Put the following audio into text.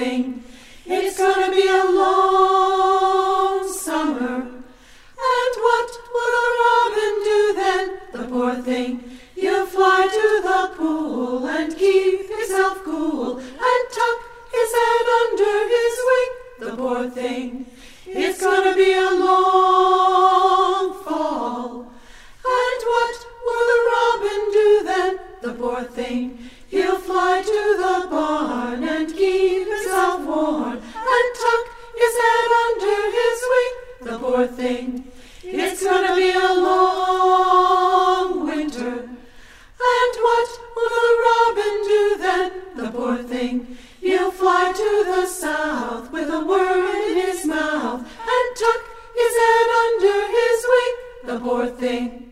thing. It's gonna be a long summer. And what will a robin do then? The poor thing. He'll fly to the pool and keep himself cool and tuck his head under his wing. The poor thing. It's gonna be a long fall. And what will the robin do then? The poor thing. He'll fly to the barn and keep himself warm and tuck his head under his wing. The poor thing. It's gonna be a long winter. And what will the robin do then? The poor thing. He'll fly to the south with a worm in his mouth and tuck his head under his wing. The poor thing.